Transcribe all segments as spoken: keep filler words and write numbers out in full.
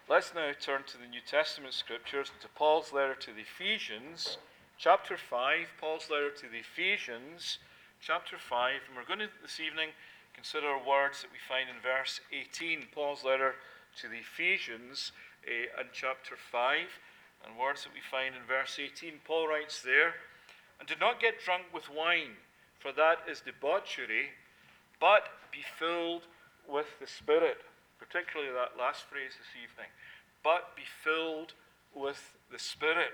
Let's now turn to the New Testament scriptures, to Paul's letter to the Ephesians, chapter five. Paul's letter to the Ephesians, chapter five. And we're going to this evening consider words that we find in verse eighteen. Paul's letter to the Ephesians uh, and chapter five, and words that we find in verse eighteen. Paul writes there, "And do not get drunk with wine, for that is debauchery, but be filled with the Spirit." Particularly that last phrase this evening. But be filled with the Spirit.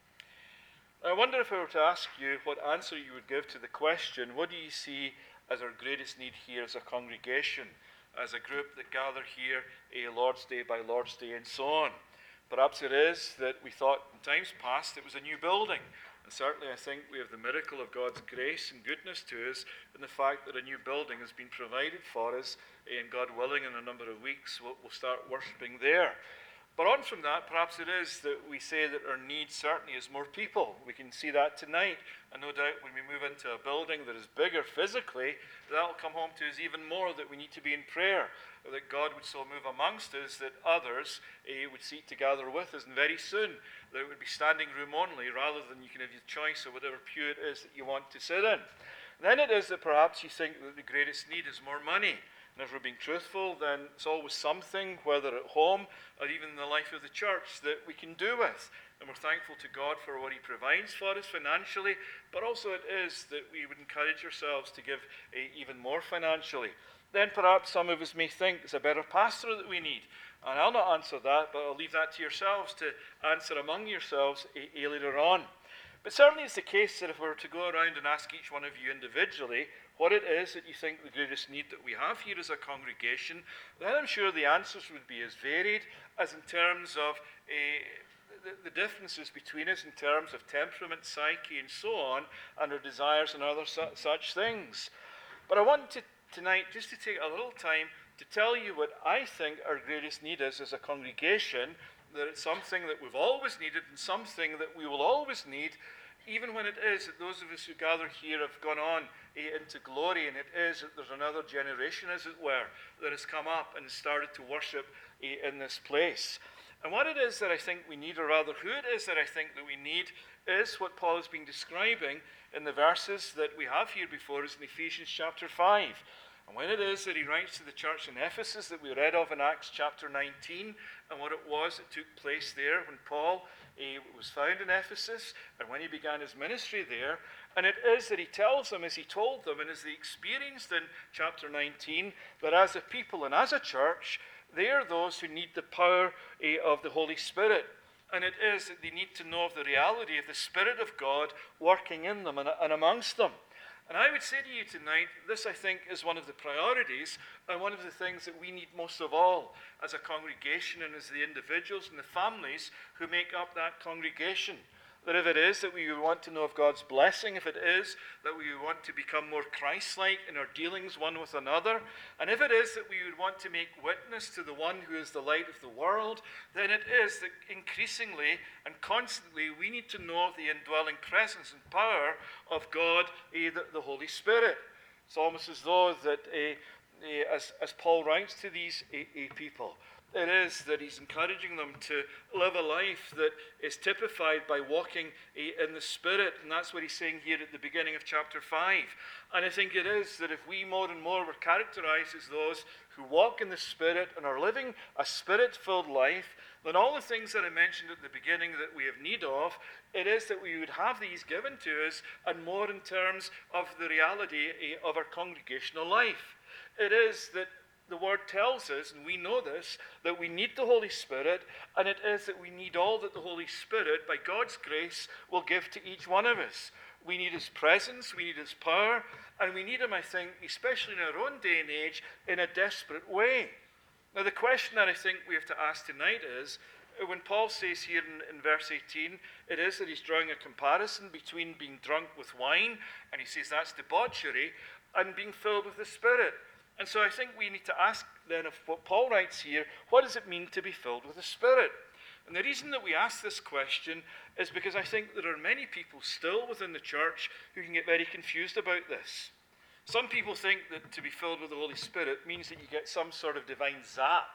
I wonder if I were to ask you what answer you would give to the question, what do you see as our greatest need here as a congregation, as a group that gather here a Lord's Day by Lord's Day and so on? Perhaps it is that we thought in times past it was a new building. And certainly I think we have the miracle of God's grace and goodness to us in the fact that a new building has been provided for us, and God willing in a number of weeks we'll, we'll start worshipping there. But on from that, perhaps it is that we say that our need certainly is more people. We can see that tonight, and no doubt when we move into a building that is bigger physically, that'll come home to us even more, that we need to be in prayer, that God would so move amongst us that others eh, would seek to gather with us, and very soon that it would be standing room only rather than you can have your choice of whatever pew it is that you want to sit in. Then it is that perhaps you think that the greatest need is more money. And if we're being truthful, then it's always something, whether at home or even in the life of the church, that we can do with. And we're thankful to God for what he provides for us financially, but also it is that we would encourage ourselves to give uh, even more financially. Then perhaps some of us may think it's a better pastor that we need. And I'll not answer that, but I'll leave that to yourselves to answer among yourselves uh, later on. But certainly it's the case that if we were to go around and ask each one of you individually what it is that you think the greatest need that we have here as a congregation, then I'm sure the answers would be as varied as in terms of uh, the, the differences between us in terms of temperament, psyche, and so on, and our desires and other su- such things. But I want to tonight just to take a little time to tell you what I think our greatest need is as a congregation, that it's something that we've always needed and something that we will always need, even when it is that those of us who gather here have gone on eh, into glory, and it is that there's another generation, as it were, that has come up and started to worship eh, in this place. And what it is that I think we need, or rather who it is that I think that we need, is what Paul has been describing in the verses that we have here before us in Ephesians chapter five. And when it is that he writes to the church in Ephesus that we read of in Acts chapter nineteen, and what it was that took place there when Paul eh, was found in Ephesus and when he began his ministry there, and it is that he tells them, as he told them, and as they experienced in chapter nineteen, that as a people and as a church, they are those who need the power eh, of the Holy Spirit. And it is that they need to know of the reality of the Spirit of God working in them and, and amongst them. And I would say to you tonight, this I think is one of the priorities and one of the things that we need most of all as a congregation and as the individuals and the families who make up that congregation. That if it is that we want to know of God's blessing, if it is that we want to become more Christ-like in our dealings one with another, and if it is that we would want to make witness to the one who is the light of the world, then it is that increasingly and constantly we need to know of the indwelling presence and power of God, eh, the, the Holy Spirit. It's almost as though that, eh, eh, as, as Paul writes to these eh, eh, people, it is that he's encouraging them to live a life that is typified by walking in the Spirit. And that's what he's saying here at the beginning of chapter five. And I think it is that if we more and more were characterized as those who walk in the Spirit and are living a Spirit-filled life, then all the things that I mentioned at the beginning that we have need of, it is that we would have these given to us, and more in terms of the reality of our congregational life. It is that the Word tells us, and we know this, that we need the Holy Spirit, and it is that we need all that the Holy Spirit, by God's grace, will give to each one of us. We need his presence, we need his power, and we need him, I think, especially in our own day and age, in a desperate way. Now, the question that I think we have to ask tonight is, when Paul says here in, in verse eighteen, it is that he's drawing a comparison between being drunk with wine, and he says that's debauchery, and being filled with the Spirit. And so I think we need to ask then of what Paul writes here, what does it mean to be filled with the Spirit? And the reason that we ask this question is because I think there are many people still within the church who can get very confused about this. Some people think that to be filled with the Holy Spirit means that you get some sort of divine zap,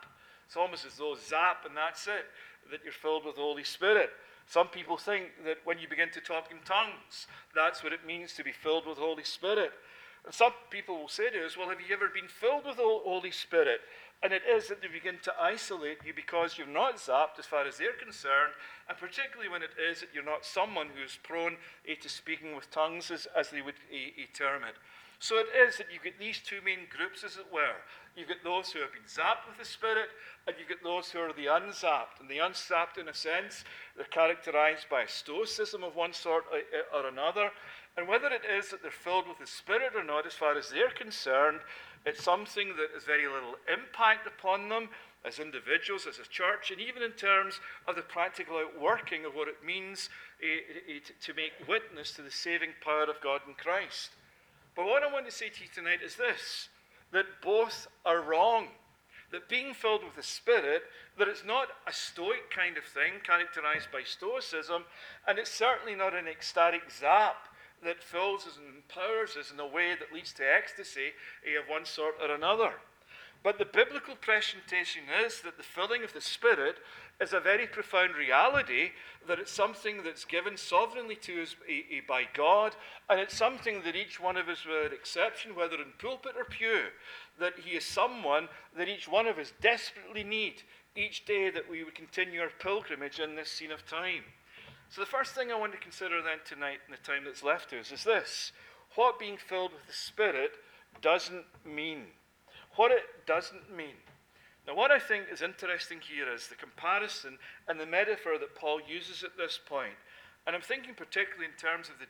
It's almost as though zap and that's it, that you're filled with the Holy Spirit. Some people think that when you begin to talk in tongues, that's what it means to be filled with the Holy Spirit. And some people will say to us, well, have you ever been filled with the Holy Spirit? And it is that they begin to isolate you because you're not zapped as far as they're concerned, and particularly when it is that you're not someone who's prone eh, to speaking with tongues, as, as they would eh, eh, term it. So it is that you get these two main groups, as it were. You've got those who have been zapped with the Spirit, and you've got those who are the unzapped. And the unzapped, in a sense, they're characterized by a stoicism of one sort or another. And whether it is that they're filled with the Spirit or not, as far as they're concerned, it's something that has very little impact upon them as individuals, as a church, and even in terms of the practical outworking of what it means eh, eh, to make witness to the saving power of God in Christ. But what I want to say to you tonight is this, that both are wrong. That being filled with the Spirit, that it's not a stoic kind of thing characterized by stoicism, and it's certainly not an ecstatic zap that fills us and empowers us in a way that leads to ecstasy of one sort or another. But the biblical presentation is that the filling of the Spirit is a very profound reality, that it's something that's given sovereignly to us by God, and it's something that each one of us, without exception, whether in pulpit or pew, that he is someone that each one of us desperately need each day that we would continue our pilgrimage in this scene of time. So the first thing I want to consider then tonight in the time that's left to us is this: what being filled with the Spirit doesn't mean. What it doesn't mean. Now, what I think is interesting here is the comparison and the metaphor that Paul uses at this point. And I'm thinking particularly in terms of the,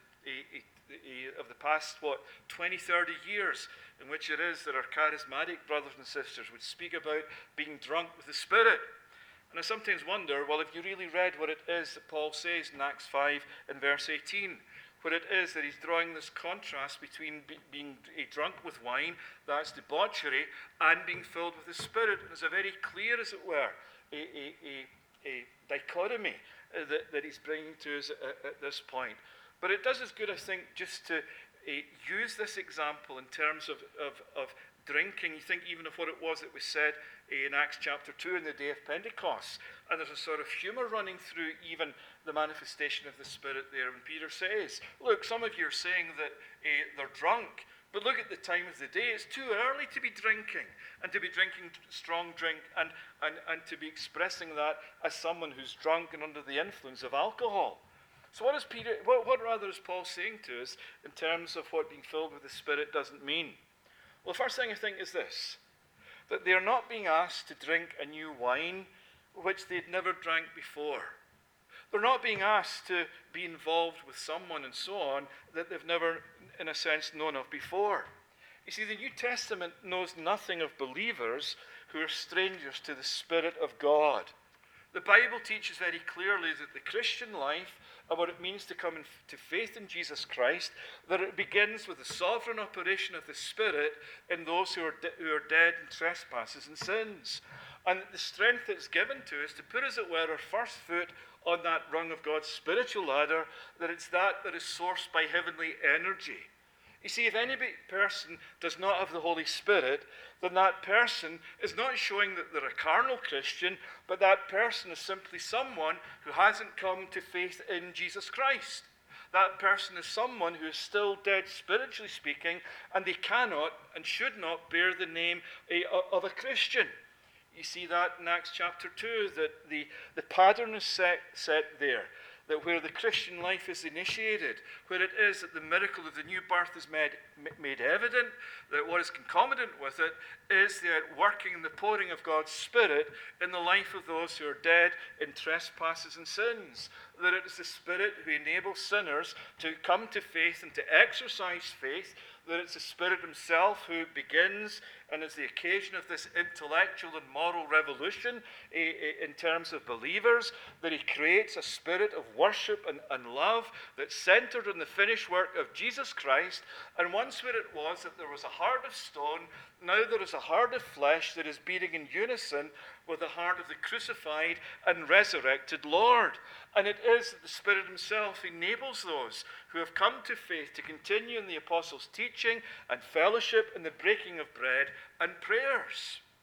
of the past, what, twenty, thirty years, in which it is that our charismatic brothers and sisters would speak about being drunk with the Spirit. And I sometimes wonder, well, have you really read what it is that Paul says in Acts five and verse eighteen? Where it is that he's drawing this contrast between be, being a drunk with wine, that's debauchery, and being filled with the Spirit. And it's a very clear, as it were, a, a, a, a dichotomy uh, that, that he's bringing to us at, at this point. But it does us good, I think, just to uh, use this example in terms of, of, of drinking. You think even of what it was that was said in Acts chapter two in the day of Pentecost. And there's a sort of humour running through even the manifestation of the Spirit there. When Peter says, look, some of you are saying that uh, they're drunk, but look at the time of the day. It's too early to be drinking, and to be drinking strong drink, and, and, and to be expressing that as someone who's drunk and under the influence of alcohol. So what is Peter, what, what rather is Paul saying to us in terms of what being filled with the Spirit doesn't mean? Well, the first thing I think is this, that they are not being asked to drink a new wine which they'd never drank before. They're not being asked to be involved with someone and so on that they've never, in a sense, known of before. You see, the New Testament knows nothing of believers who are strangers to the Spirit of God. The Bible teaches very clearly that the Christian life and what it means to come to faith in Jesus Christ, that it begins with the sovereign operation of the Spirit in those who are, de- who are dead in trespasses and sins. And the strength that's given to us to put, as it were, our first foot on that rung of God's spiritual ladder, that it's that that is sourced by heavenly energy. You see, if any person does not have the Holy Spirit, then that person is not showing that they're a carnal Christian, but that person is simply someone who hasn't come to faith in Jesus Christ. That person is someone who is still dead spiritually speaking, and they cannot and should not bear the name of a Christian. You see that in Acts chapter two, that the, the pattern is set, set there. That where the Christian life is initiated, where it is that the miracle of the new birth is made, made evident, that what is concomitant with it is the outworking and the pouring of God's Spirit in the life of those who are dead in trespasses and sins. That it is the Spirit who enables sinners to come to faith and to exercise faith. That it's the Spirit himself who begins and is the occasion of this intellectual and moral revolution in terms of believers, that he creates a spirit of worship and, and love that's centered on the finished work of Jesus Christ. And once where it was that there was a heart of stone, now there is a heart of flesh that is beating in unison with the heart of the crucified and resurrected Lord. And it is that the Spirit himself enables those who have come to faith to continue in the apostles' teaching and fellowship and the breaking of bread and prayers.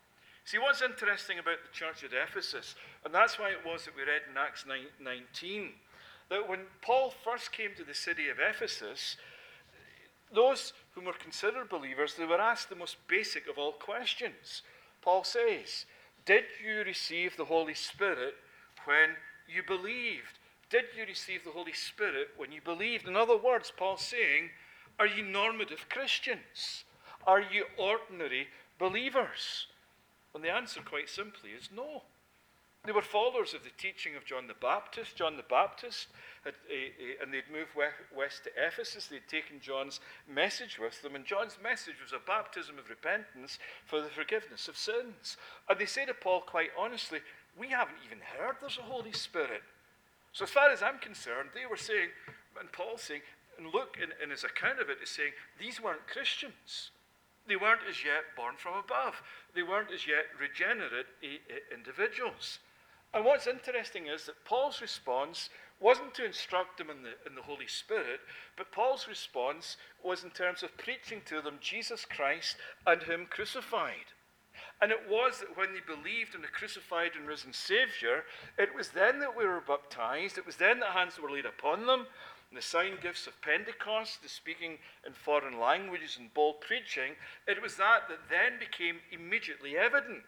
See, what's interesting about the church at Ephesus, and that's why it was that we read in Acts nine nineteen, that when Paul first came to the city of Ephesus, those whom were considered believers, they were asked the most basic of all questions. Paul says, did you receive the Holy Spirit when you believed? Did you receive the Holy Spirit when you believed? In other words, Paul's saying, are you normative Christians? Are you ordinary believers? And the answer, quite simply, is no. They were followers of the teaching of John the Baptist. John the Baptist, had, uh, uh, and they'd moved west to Ephesus. They'd taken John's message with them, and John's message was a baptism of repentance for the forgiveness of sins. And they say to Paul, quite honestly, we haven't even heard there's a Holy Spirit. So as far as I'm concerned, they were saying, and Paul's saying, and Luke in, in his account of it is saying, these weren't Christians. They weren't as yet born from above. They weren't as yet regenerate individuals. And what's interesting is that Paul's response wasn't to instruct them in the, in the Holy Spirit, but Paul's response was in terms of preaching to them Jesus Christ and Him crucified. And it was that when they believed in the crucified and risen Saviour, it was then that we were baptized, it was then that hands were laid upon them, and the sign gifts of Pentecost, the speaking in foreign languages and bold preaching, it was that that then became immediately evident.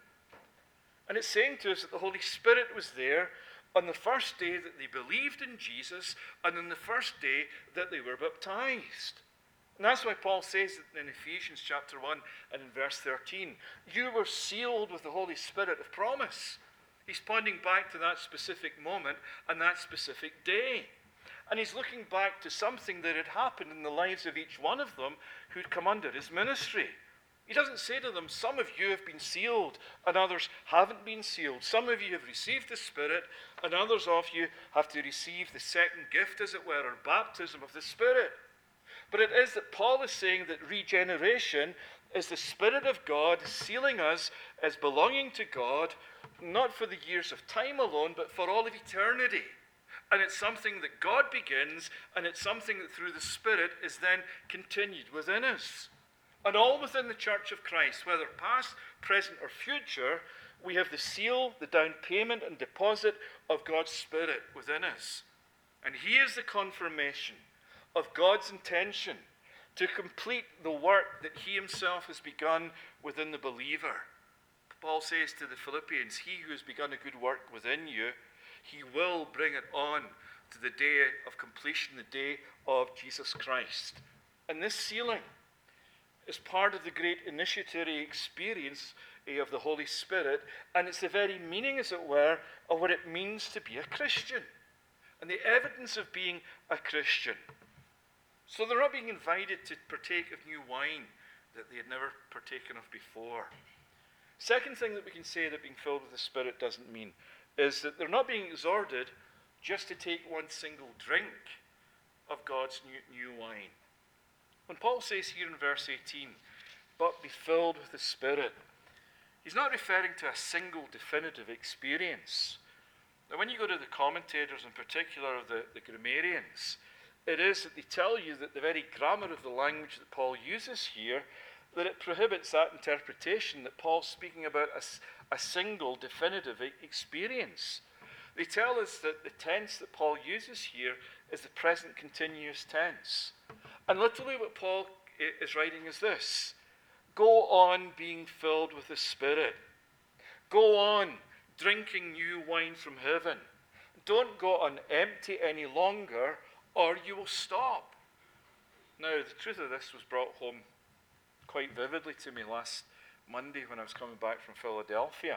And it's saying to us that the Holy Spirit was there on the first day that they believed in Jesus and on the first day that they were baptized. And that's why Paul says in Ephesians chapter one and in verse thirteen, you were sealed with the Holy Spirit of promise. He's pointing back to that specific moment and that specific day. And he's looking back to something that had happened in the lives of each one of them who'd come under his ministry. He doesn't say to them, some of you have been sealed and others haven't been sealed. Some of you have received the Spirit and others of you have to receive the second gift, as it were, or baptism of the Spirit. But it is that Paul is saying that regeneration is the Spirit of God sealing us as belonging to God, not for the years of time alone, but for all of eternity. And it's something that God begins, and it's something that through the Spirit is then continued within us. And all within the Church of Christ, whether past, present, or future, we have the seal, the down payment, and deposit of God's Spirit within us. And He is the confirmation of God's intention to complete the work that He Himself has begun within the believer. Paul says to the Philippians, He who has begun a good work within you, He will bring it on to the day of completion, the day of Jesus Christ. And this sealing is part of the great initiatory experience of the Holy Spirit, and it's the very meaning, as it were, of what it means to be a Christian, and the evidence of being a Christian. So they're not being invited to partake of new wine that they had never partaken of before. Second thing that we can say that being filled with the Spirit doesn't mean is that they're not being exhorted just to take one single drink of God's new, new wine. When Paul says here in verse eighteen, but be filled with the Spirit, he's not referring to a single definitive experience. Now, when you go to the commentators, in particular of the, the grammarians, it is that they tell you that the very grammar of the language that Paul uses here, that it prohibits that interpretation that Paul's speaking about a, a single definitive experience. They tell us that the tense that Paul uses here is the present continuous tense. And literally what Paul is writing is this: go on being filled with the Spirit. Go on drinking new wine from heaven. Don't go on empty any longer, or you will stop. Now, the truth of this was brought home quite vividly to me last Monday when I was coming back from Philadelphia.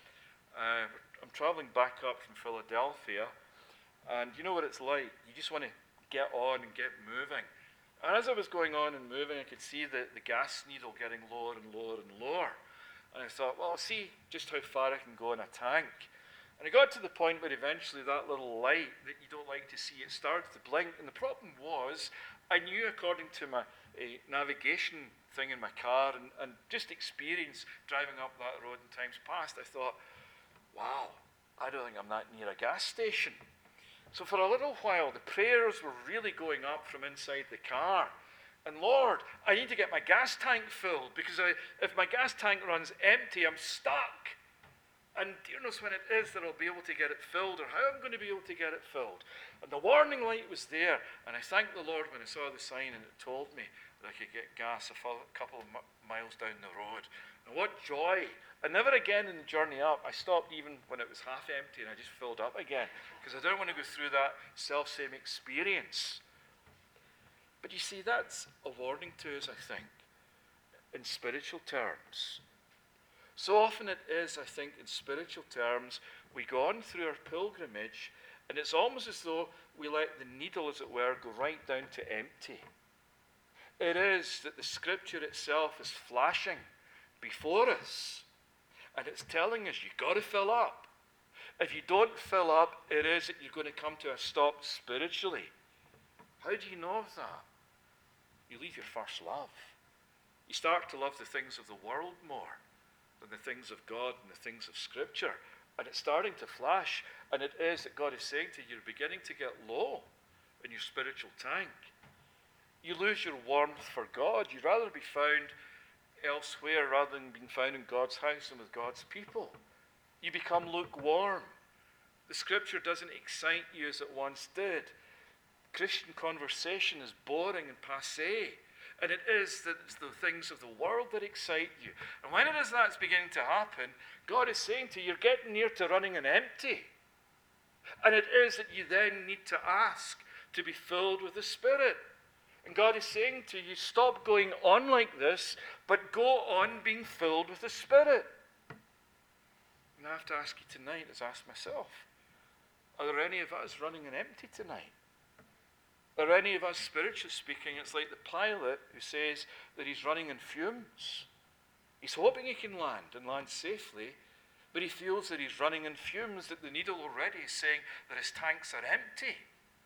Uh, I'm traveling back up from Philadelphia, and you know what it's like. You just want to get on and get moving. And as I was going on and moving, I could see the, the gas needle getting lower and lower and lower. And I thought, well, I'll see just how far I can go in a tank. And I got to the point where eventually that little light that you don't like to see, it started to blink. And the problem was, I knew according to my uh, navigation thing in my car and, and just experience driving up that road in times past, I thought, wow, I don't think I'm that near a gas station. So for a little while, the prayers were really going up from inside the car. And Lord, I need to get my gas tank filled because I, if my gas tank runs empty, I'm stuck. And dear knows when it is that I'll be able to get it filled or how I'm going to be able to get it filled. And the warning light was there. And I thanked the Lord when I saw the sign and it told me that I could get gas a couple of miles down the road. And what joy. And never again in the journey up, I stopped even when it was half empty and I just filled up again. Because I don't want to go through that self-same experience. But you see, that's a warning to us, I think, in spiritual terms. So often it is, I think, in spiritual terms, we go on through our pilgrimage, and it's almost as though we let the needle, as it were, go right down to empty. It is that the Scripture itself is flashing before us, and it's telling us you've got to fill up. If you don't fill up, it is that you're going to come to a stop spiritually. How do you know of that? You leave your first love. You start to love the things of the world more than the things of God and the things of Scripture. And it's starting to flash. And it is that God is saying to you, you're beginning to get low in your spiritual tank. You lose your warmth for God. You'd rather be found elsewhere rather than being found in God's house and with God's people. You become lukewarm. The Scripture doesn't excite you as it once did. Christian conversation is boring and passé. And it is that it's the things of the world that excite you. And when it is that's beginning to happen, God is saying to you, you're getting near to running on empty. And it is that you then need to ask to be filled with the Spirit. And God is saying to you, stop going on like this, but go on being filled with the Spirit. And I have to ask you tonight, as I ask myself, are there any of us running on empty tonight? Are any of us, spiritually speaking, it's like the pilot who says that he's running on fumes. He's hoping he can land and land safely, but he feels that he's running on fumes, that the needle already is saying that his tanks are empty.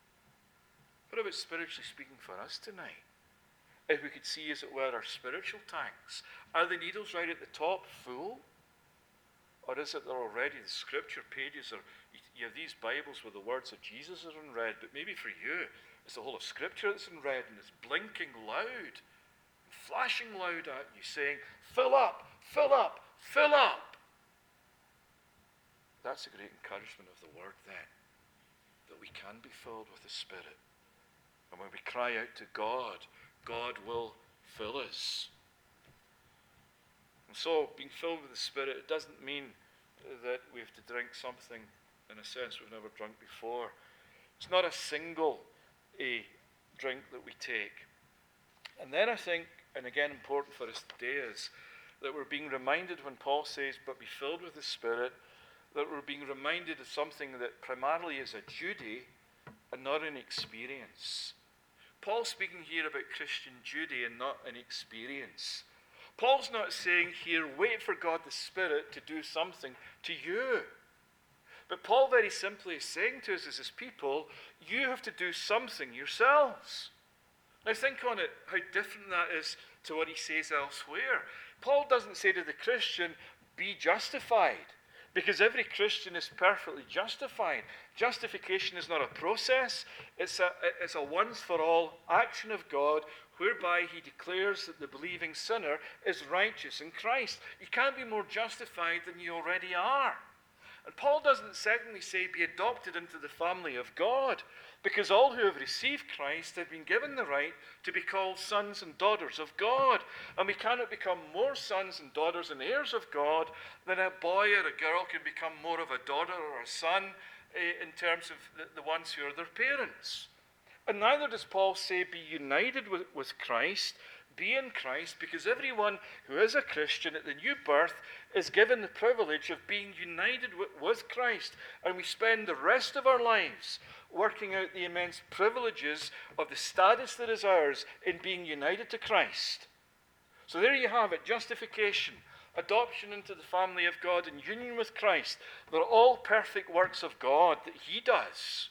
What about spiritually speaking for us tonight? If we could see, as it were, our spiritual tanks, are the needles right at the top full? Or is it they're already, the Scripture pages, are, you have these Bibles where the words of Jesus are in red, but maybe for you, it's the whole of Scripture that's in red and it's blinking loud, flashing loud at you, saying, fill up, fill up, fill up. That's a great encouragement of the Word then, that we can be filled with the Spirit. And when we cry out to God, God will fill us. And so, being filled with the Spirit, it doesn't mean that we have to drink something, in a sense, we've never drunk before. It's not a single a drink that we take. And then I think, and again important for us today, is that we're being reminded when Paul says, but be filled with the Spirit, that we're being reminded of something that primarily is a duty and not an experience. Paul's speaking here about Christian duty and not an experience. Paul's not saying here, wait for God the Spirit to do something to you. But Paul very simply is saying to us as his people, you have to do something yourselves. Now think on it, how different that is to what he says elsewhere. Paul doesn't say to the Christian, be justified, because every Christian is perfectly justified. Justification is not a process, it's a, it's a once-for-all action of God, whereby he declares that the believing sinner is righteous in Christ. You can't be more justified than you already are. And Paul doesn't secondly say, be adopted into the family of God, because all who have received Christ have been given the right to be called sons and daughters of God. And we cannot become more sons and daughters and heirs of God than a boy or a girl can become more of a daughter or a son eh, in terms of the, the ones who are their parents. And neither does Paul say, be united with, with Christ, be in Christ, because everyone who is a Christian at the new birth is given the privilege of being united with, with Christ. And we spend the rest of our lives working out the immense privileges of the status that is ours in being united to Christ. So there you have it, justification, adoption into the family of God, and union with Christ. They're all perfect works of God that he does.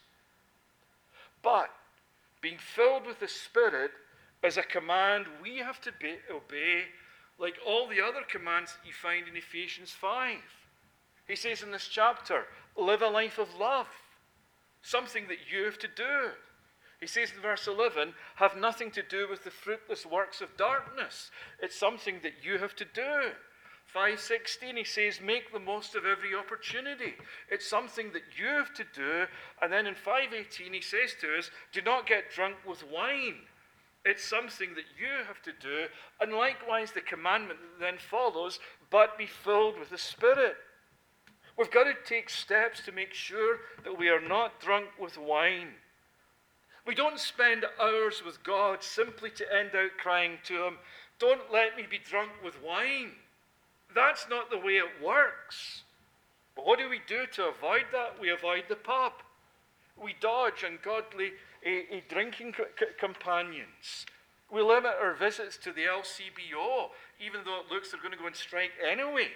But being filled with the Spirit is a command we have to be, obey, like all the other commands that you find in Ephesians five. He says in this chapter, live a life of love, something that you have to do. He says in verse eleven, have nothing to do with the fruitless works of darkness. It's something that you have to do. five sixteen, he says, make the most of every opportunity. It's something that you have to do. And then in five eighteen, he says to us, do not get drunk with wine. It's something that you have to do. And likewise, the commandment that then follows, but be filled with the Spirit. We've got to take steps to make sure that we are not drunk with wine. We don't spend hours with God simply to end out crying to him, don't let me be drunk with wine. That's not the way it works. But what do we do to avoid that? We avoid the pub. We dodge ungodly a, a drinking c- companions. We limit our visits to the L C B O, even though it looks they're going to go on strike anyway.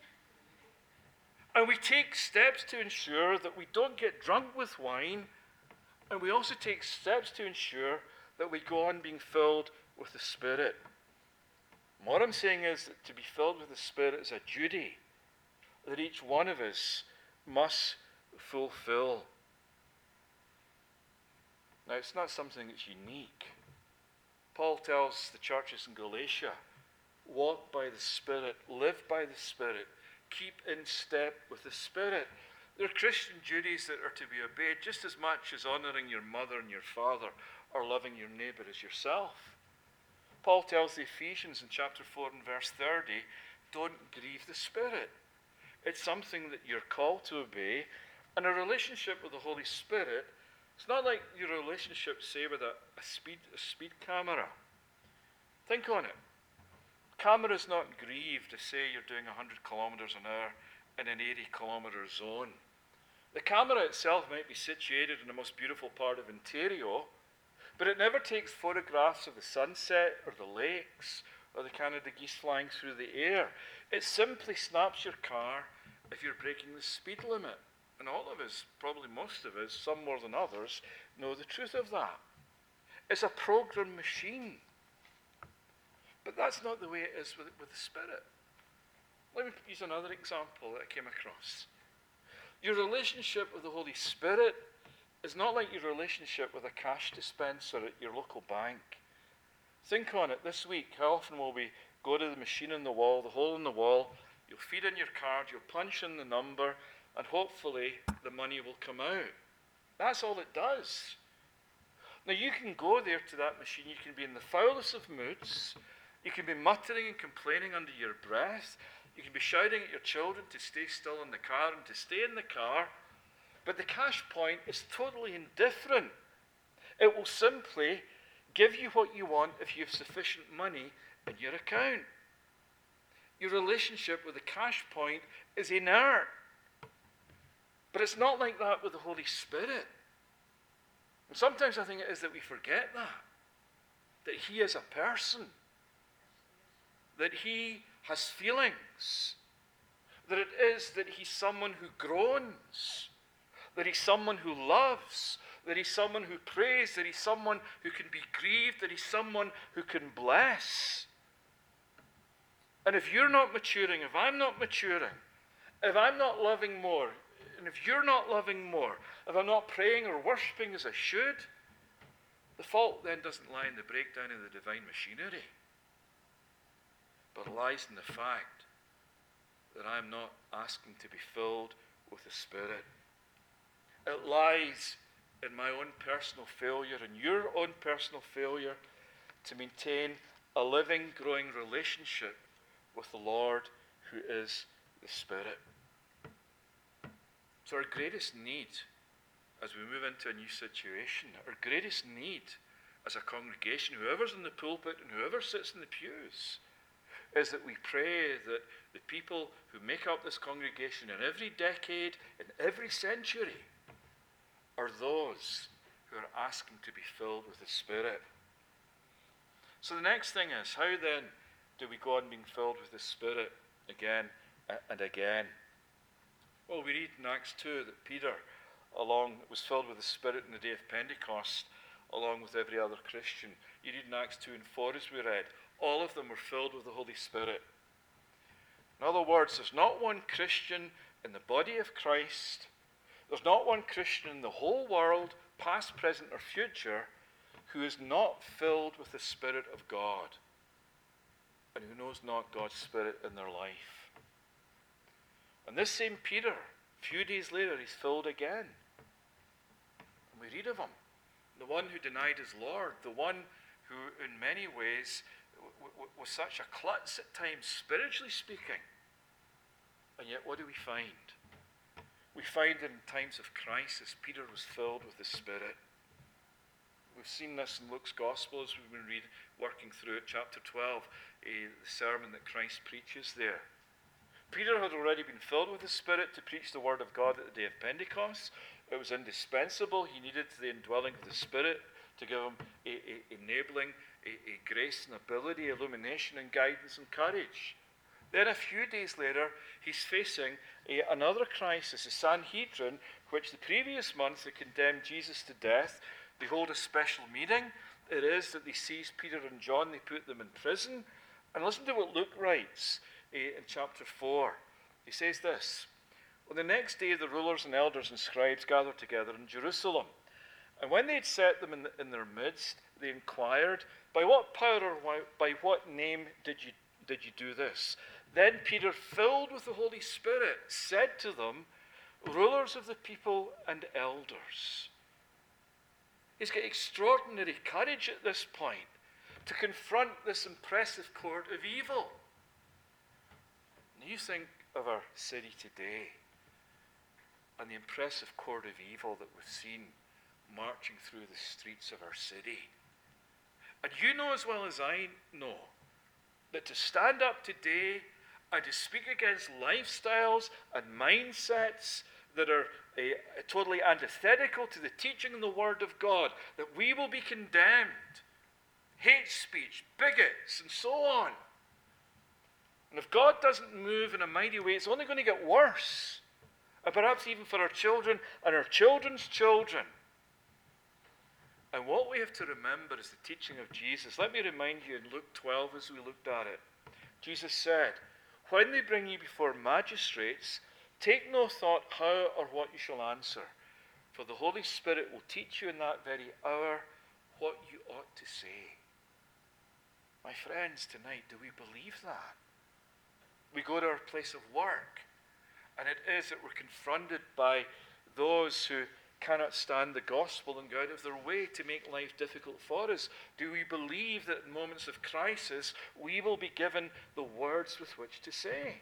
And we take steps to ensure that we don't get drunk with wine, and we also take steps to ensure that we go on being filled with the Spirit. And what I'm saying is that to be filled with the Spirit is a duty that each one of us must fulfill. Now, it's not something that's unique. Paul tells the churches in Galatia, walk by the Spirit, live by the Spirit, keep in step with the Spirit. They're Christian duties that are to be obeyed just as much as honoring your mother and your father or loving your neighbor as yourself. Paul tells the Ephesians in chapter four and verse thirty, don't grieve the Spirit. It's something that you're called to obey. And a relationship with the Holy Spirit, it's not like your relationship, say, with a, a, speed, a speed camera. Think on it. Camera's not grieved to say you're doing one hundred kilometers an hour in an eighty kilometer zone. The camera itself might be situated in the most beautiful part of Ontario, but it never takes photographs of the sunset or the lakes or the Canada geese flying through the air. It simply snaps your car if you're breaking the speed limit. And all of us, probably most of us, some more than others, know the truth of that. It's a program machine. But that's not the way it is with, with the Spirit. Let me use another example that I came across. Your relationship with the Holy Spirit is not like your relationship with a cash dispenser at your local bank. Think on it this week. How often will we go to the machine in the wall, the hole in the wall, you'll feed in your card, you'll punch in the number, and hopefully the money will come out. That's all it does. Now you can go there to that machine, you can be in the foulest of moods, you can be muttering and complaining under your breath, you can be shouting at your children to stay still in the car and to stay in the car, but the cash point is totally indifferent. It will simply give you what you want if you have sufficient money in your account. Your relationship with the cash point is inert. But it's not like that with the Holy Spirit. And sometimes I think it is that we forget that. That he is a person. That he has feelings. That it is that he's someone who groans. That he's someone who loves. That he's someone who prays. That he's someone who can be grieved. That he's someone who can bless. And if you're not maturing, if I'm not maturing, if I'm not loving more, and if you're not loving more, if I'm not praying or worshipping as I should, the fault then doesn't lie in the breakdown of the divine machinery, but lies in the fact that I'm not asking to be filled with the Spirit. It lies in my own personal failure and your own personal failure to maintain a living, growing relationship with the Lord who is the Spirit. So our greatest need as we move into a new situation, our greatest need as a congregation, whoever's in the pulpit and whoever sits in the pews, is that we pray that the people who make up this congregation in every decade, in every century, are those who are asking to be filled with the Spirit. So the next thing is, how then do we go on being filled with the Spirit again and again? Well, we read in Acts two that Peter along was filled with the Spirit in the day of Pentecost, along with every other Christian. You read in Acts two and four, as we read, all of them were filled with the Holy Spirit. In other words, there's not one Christian in the body of Christ There's not one Christian in the whole world, past, present, or future, who is not filled with the Spirit of God and who knows not God's Spirit in their life. And this same Peter, a few days later, he's filled again. And we read of him, the one who denied his Lord, the one who in many ways w- w- was such a klutz at times, spiritually speaking. And yet what do we find? We find in times of crisis, Peter was filled with the Spirit. We've seen this in Luke's Gospel as we've been reading, working through it, chapter twelve, uh, the sermon that Christ preaches there. Peter had already been filled with the Spirit to preach the word of God at the day of Pentecost. It was indispensable. He needed the indwelling of the Spirit to give him a, a, enabling a, a grace and ability, illumination and guidance and courage. Then a few days later, he's facing a, another crisis, the Sanhedrin, which the previous month had condemned Jesus to death. They hold a special meeting. It is that they seize Peter and John, they put them in prison. And listen to what Luke writes uh, in chapter four. He says this: "On the next day, the rulers and elders and scribes gathered together in Jerusalem. And when they had set them in, the, in their midst, they inquired, 'By what power or why, by what name did you, did you do this?' Then Peter, filled with the Holy Spirit, said to them, 'Rulers of the people and elders.'" He's got extraordinary courage at this point to confront this impressive court of evil. And you think of our city today and the impressive court of evil that we've seen marching through the streets of our city. And you know as well as I know that to stand up today and to speak against lifestyles and mindsets that are uh, totally antithetical to the teaching and the word of God, that we will be condemned. Hate speech, bigots, and so on. And if God doesn't move in a mighty way, it's only going to get worse. And perhaps even for our children and our children's children. And what we have to remember is the teaching of Jesus. Let me remind you in Luke twelve as we looked at it. Jesus said, "When they bring you before magistrates, take no thought how or what you shall answer, for the Holy Spirit will teach you in that very hour what you ought to say." My friends, tonight, do we believe that? We go to our place of work, and it is that we're confronted by those who cannot stand the gospel and go out of their way to make life difficult for us. Do we believe that in moments of crisis, we will be given the words with which to say?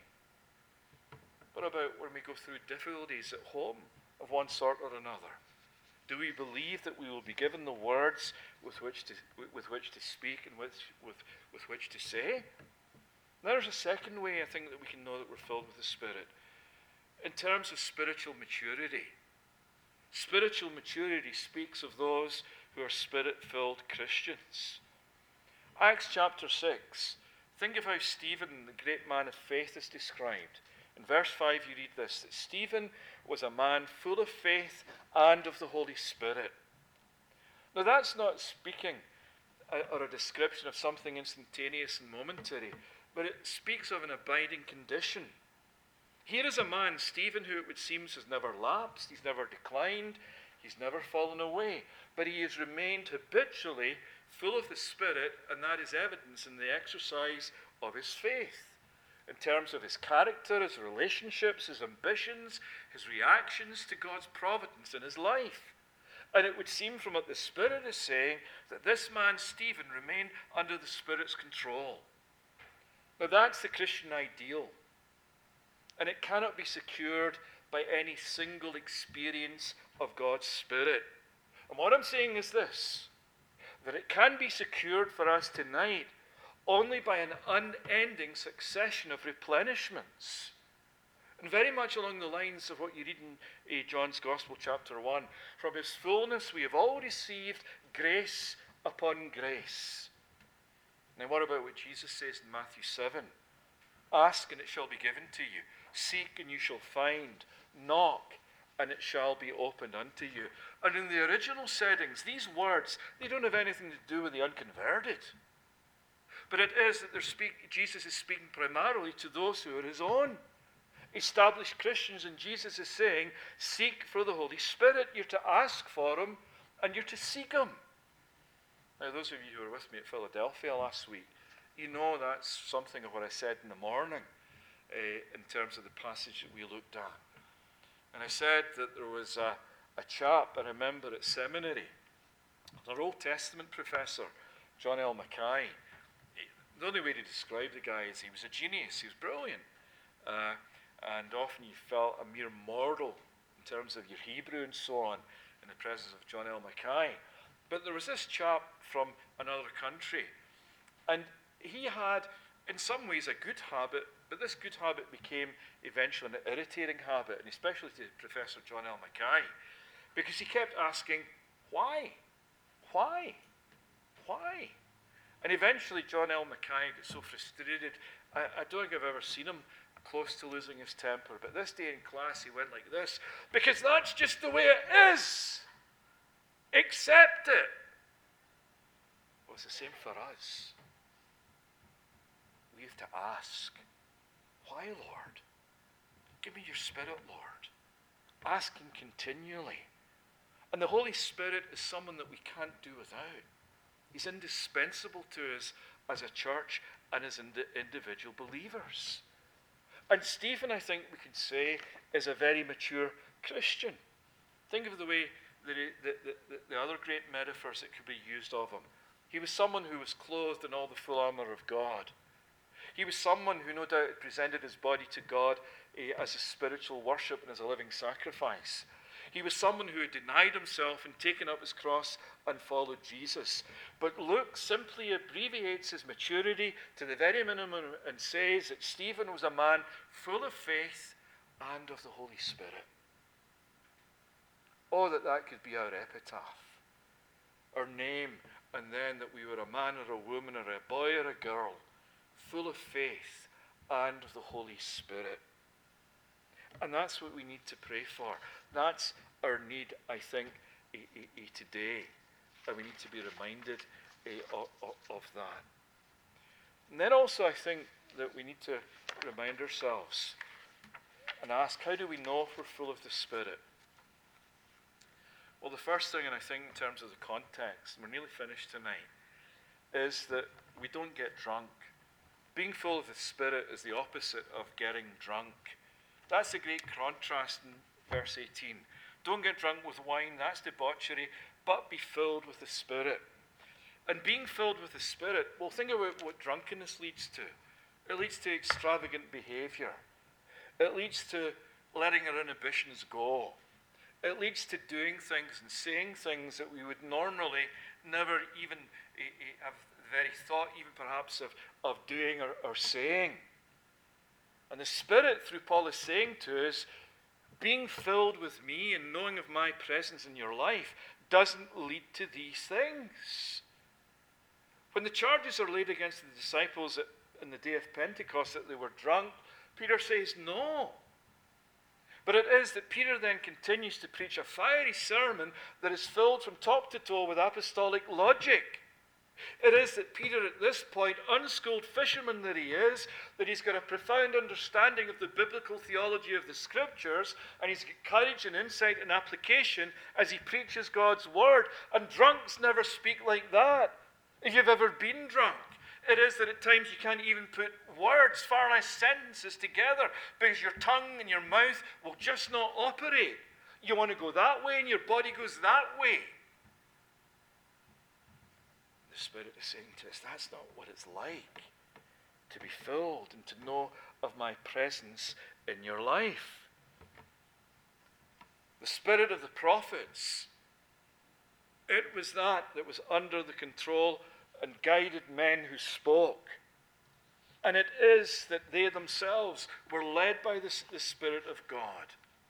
What about when we go through difficulties at home of one sort or another? Do we believe that we will be given the words with which to, with which to speak and with, with, with which to say? There's a second way I think that we can know that we're filled with the Spirit. In terms of spiritual maturity. Spiritual maturity speaks of those who are Spirit-filled Christians. Acts chapter six. Think of how Stephen, the great man of faith, is described. In verse five you read this, that Stephen was a man full of faith and of the Holy Spirit. Now that's not speaking or a description of something instantaneous and momentary, but it speaks of an abiding condition. Here is a man, Stephen, who it would seem has never lapsed, he's never declined, he's never fallen away, but he has remained habitually full of the Spirit, and that is evidence in the exercise of his faith. In terms of his character, his relationships, his ambitions, his reactions to God's providence in his life. And it would seem from what the Spirit is saying that this man, Stephen, remained under the Spirit's control. Now that's the Christian ideal. And it cannot be secured by any single experience of God's Spirit. And what I'm saying is this, that it can be secured for us tonight only by an unending succession of replenishments. And very much along the lines of what you read in uh, John's Gospel, chapter one. From his fullness we have all received grace upon grace. Now what about what Jesus says in Matthew seven? Ask and it shall be given to you. Seek and you shall find. Knock and it shall be opened unto you. And in the original settings, these words, they don't have anything to do with the unconverted. But it is that they're speak, Jesus is speaking primarily to those who are his own. established Christians, and Jesus is saying, seek for the Holy Spirit. You're to ask for him, and you're to seek him. Now, those of you who were with me at Philadelphia last week, you know that's something of what I said in the morning uh, in terms of the passage that we looked at. And I said that there was a, a chap I remember at seminary, our Old Testament professor, John L. Mackay. The only way to describe the guy is he was a genius. He was brilliant. Uh, and often you felt a mere mortal in terms of your Hebrew and so on in the presence of John L. Mackay. But there was this chap from another country, and he had, in some ways, a good habit, but this good habit became eventually an irritating habit, and especially to Professor John L. Mackay, because he kept asking, why? Why? Why? And eventually John L. Mackay got so frustrated, I, I don't think I've ever seen him close to losing his temper, but this day in class he went like this, because that's just the way it is. Accept it. Well, it's the same for us. We have to ask, why, Lord? Give me your Spirit, Lord. Ask him continually. And the Holy Spirit is someone that we can't do without. He's indispensable to us as a church and as indi- individual believers. And Stephen, I think we could say, is a very mature Christian. Think of the way that he, the, the, the, the other great metaphors that could be used of him. He was someone who was clothed in all the full armour of God. He was someone who no doubt presented his body to God eh, as a spiritual worship and as a living sacrifice. He was someone who had denied himself and taken up his cross and followed Jesus. But Luke simply abbreviates his maturity to the very minimum and says that Stephen was a man full of faith and of the Holy Spirit. Oh, that that could be our epitaph, our name, and then that we were a man or a woman or a boy or a girl, full of faith and of the Holy Spirit. And that's what we need to pray for. That's our need, I think, eh, eh, eh, today. And we need to be reminded eh, of, of, of that. And then also I think that we need to remind ourselves and ask, how do we know if we're full of the Spirit? Well, the first thing, and I think in terms of the context, and we're nearly finished tonight, is that we don't get drunk. Being full of the Spirit is the opposite of getting drunk. That's the great contrast in verse eighteen. Don't get drunk with wine, that's debauchery, but be filled with the Spirit. And being filled with the Spirit, well, think about what drunkenness leads to. It leads to extravagant behavior. It leads to letting our inhibitions go. It leads to doing things and saying things that we would normally never even have the very thought, even perhaps, of, of doing or, or saying. And the Spirit, through Paul, is saying to us, being filled with me and knowing of my presence in your life doesn't lead to these things. When the charges are laid against the disciples at, on the day of Pentecost that they were drunk, Peter says no. But it is that Peter then continues to preach a fiery sermon that is filled from top to toe with apostolic logic. It is that Peter, at this point, unschooled fisherman that he is, that he's got a profound understanding of the biblical theology of the Scriptures, and he's got courage and insight and application as he preaches God's word. And drunks never speak like that. If you've ever been drunk, it is that at times you can't even put words, far less sentences together, because your tongue and your mouth will just not operate. You want to go that way and your body goes that way. The Spirit is saying to us, that's not what it's like to be filled and to know of my presence in your life. The spirit of the prophets, it was that that was under the control and guided men who spoke. And it is that they themselves were led by the, the Spirit of God.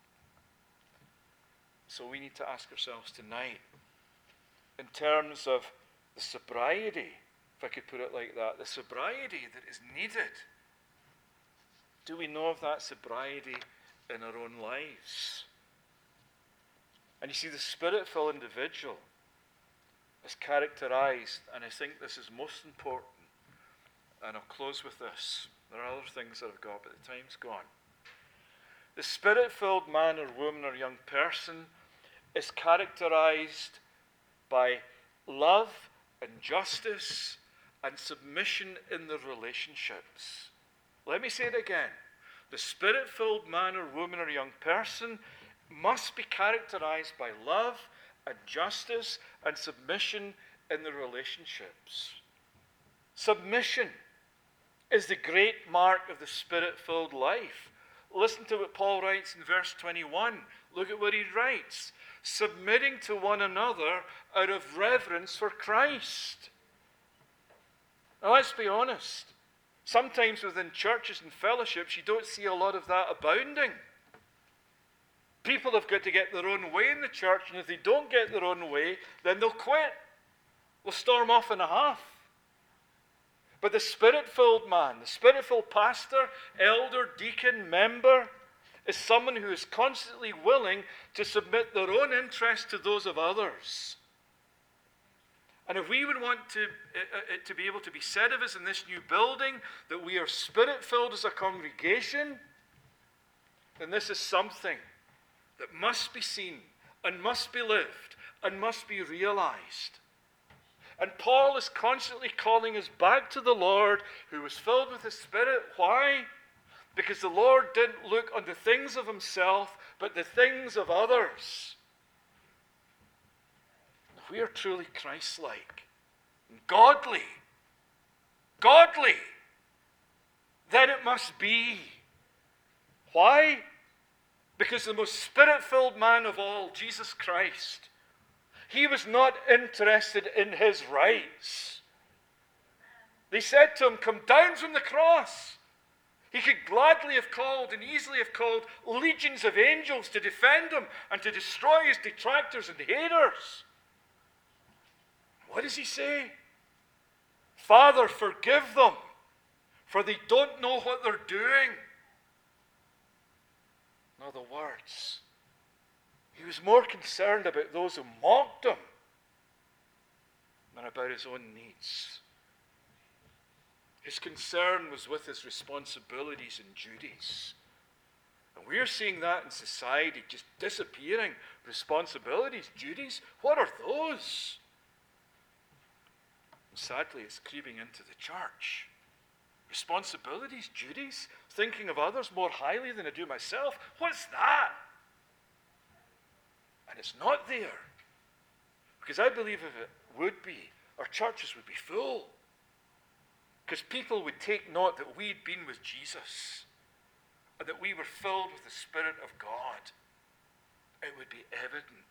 So we need to ask ourselves tonight, in terms of the sobriety, if I could put it like that, the sobriety that is needed. Do we know of that sobriety in our own lives? And you see, the Spirit-filled individual is characterized, and I think this is most important, and I'll close with this. There are other things that I've got, but the time's gone. The Spirit-filled man or woman or young person is characterized by love and justice and submission in their relationships. Let me say it again. The Spirit-filled man or woman or young person must be characterized by love and justice and submission in their relationships. Submission is the great mark of the Spirit-filled life. Listen to what Paul writes in verse twenty-one. Look at what he writes. Submitting to one another out of reverence for Christ. Now let's be honest. Sometimes within churches and fellowships, you don't see a lot of that abounding. People have got to get their own way in the church, and if they don't get their own way, then they'll quit. They'll storm off in a huff. But the Spirit-filled man, the Spirit-filled pastor, elder, deacon, member, is someone who is constantly willing to submit their own interests to those of others. And if we would want to, uh, to be able to be said of us in this new building that we are Spirit-filled as a congregation, then this is something that must be seen and must be lived and must be realized. And Paul is constantly calling us back to the Lord, who was filled with the Spirit. Why? Because the Lord didn't look on the things of himself, but the things of others. If we are truly Christ-like, and godly, godly, then it must be. Why? Because the most Spirit-filled man of all, Jesus Christ, he was not interested in his rights. They said to him, "Come down from the cross." He could gladly have called and easily have called legions of angels to defend him and to destroy his detractors and haters. What does he say? "Father, forgive them, for they don't know what they're doing." In other words, he was more concerned about those who mocked him than about his own needs. His concern was with his responsibilities and duties. And we're seeing that in society, just disappearing. Responsibilities, duties, what are those? And sadly, it's creeping into the church. Responsibilities, duties, thinking of others more highly than I do myself. What's that? And it's not there. Because I believe if it would be, our churches would be full. Because people would take note that we had been with Jesus and that we were filled with the Spirit of God. It would be evident.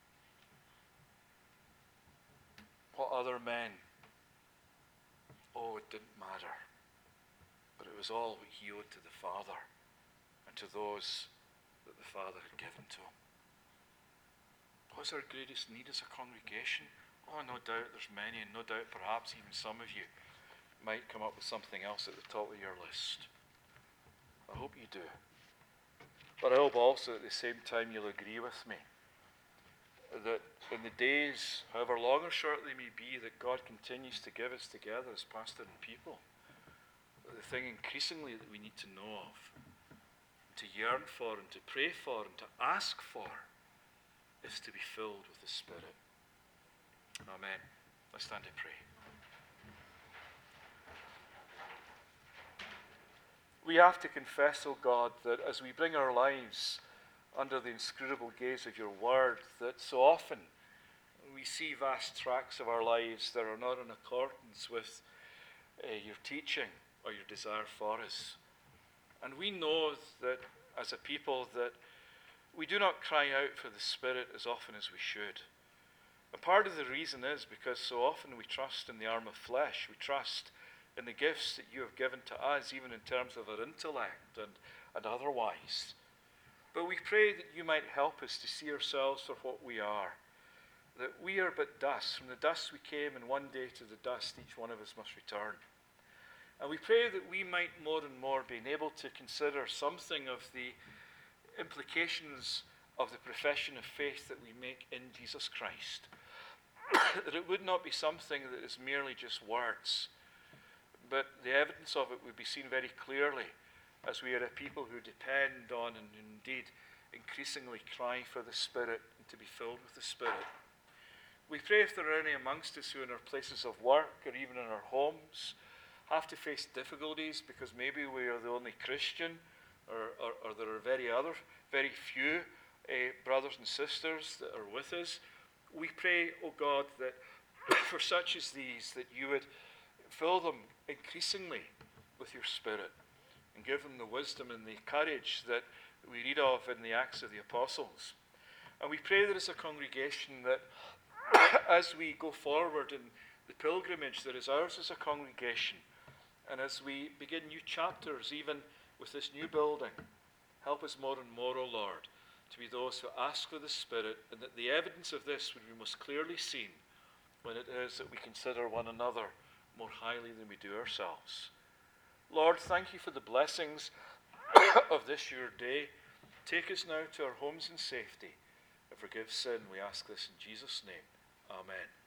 What other men? Oh, it didn't matter. But it was all what he owed to the Father and to those that the Father had given to him. What's our greatest need as a congregation? Oh, no doubt there's many, and no doubt perhaps even some of you might come up with something else at the top of your list. I hope you do. But I hope also at the same time you'll agree with me that in the days, however long or short they may be, that God continues to give us together as pastor and people, the thing increasingly that we need to know of, to yearn for and to pray for and to ask for is to be filled with the Spirit. Amen. Let's stand to pray. We have to confess, O God, that as we bring our lives under the inscrutable gaze of your word, that so often we see vast tracts of our lives that are not in accordance with uh, your teaching or your desire for us. And we know that as a people that we do not cry out for the Spirit as often as we should. And part of the reason is because so often we trust in the arm of flesh. We trust in the gifts that you have given to us, even in terms of our intellect and, and otherwise. But we pray that you might help us to see ourselves for what we are. That we are but dust. From the dust we came, and one day to the dust each one of us must return. And we pray that we might more and more be able to consider something of the implications of the profession of faith that we make in Jesus Christ. That it would not be something that is merely just words, but the evidence of it would be seen very clearly as we are a people who depend on and indeed increasingly cry for the Spirit and to be filled with the Spirit. We pray if there are any amongst us who in our places of work or even in our homes have to face difficulties because maybe we are the only Christian or, or, or there are very other, very few uh, brothers and sisters that are with us. We pray, O God, that for such as these, that you would fill them increasingly with your Spirit and give them the wisdom and the courage that we read of in the Acts of the Apostles. And we pray that as a congregation that as we go forward in the pilgrimage that is ours as a congregation, and as we begin new chapters, even with this new building, help us more and more, O Lord, to be those who ask for the Spirit, and that the evidence of this would be most clearly seen when it is that we consider one another more highly than we do ourselves. Lord, thank you for the blessings of this your day. Take us now to our homes in safety and forgive sin. We ask this in Jesus' name. Amen.